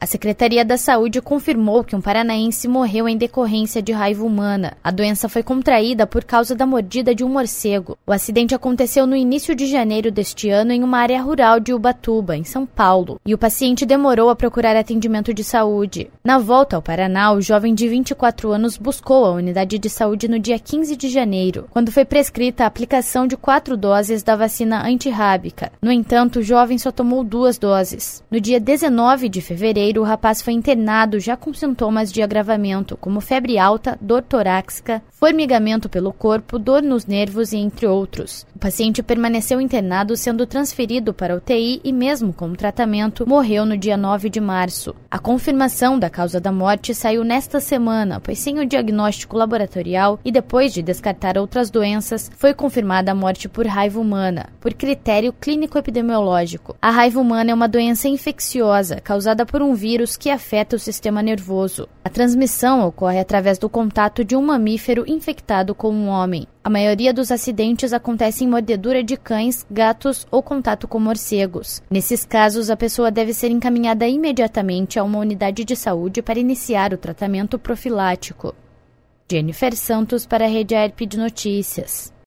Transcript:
A Secretaria da Saúde confirmou que um paranaense morreu em decorrência de raiva humana. A doença foi contraída por causa da mordida de um morcego. O acidente aconteceu no início de janeiro deste ano em uma área rural de Ubatuba, em São Paulo, e o paciente demorou a procurar atendimento de saúde. Na volta ao Paraná, o jovem de 24 anos buscou a unidade de saúde no dia 15 de janeiro, quando foi prescrita a aplicação de 4 doses da vacina antirrábica. No entanto, o jovem só tomou 2 doses. No dia 19 de fevereiro, o rapaz foi internado já com sintomas de agravamento, como febre alta, dor torácica, formigamento pelo corpo, dor nos nervos e entre outros. O paciente permaneceu internado, sendo transferido para a UTI e, mesmo com o tratamento, morreu no dia 9 de março. A confirmação da causa da morte saiu nesta semana, pois sem o diagnóstico laboratorial e depois de descartar outras doenças, foi confirmada a morte por raiva humana, por critério clínico-epidemiológico. A raiva humana é uma doença infecciosa causada por um vírus que afeta o sistema nervoso. A transmissão ocorre através do contato de um mamífero infectado com um homem. A maioria dos acidentes acontece em mordedura de cães, gatos ou contato com morcegos. Nesses casos, a pessoa deve ser encaminhada imediatamente a uma unidade de saúde para iniciar o tratamento profilático. Jennifer Santos para a Rede AERP de Notícias.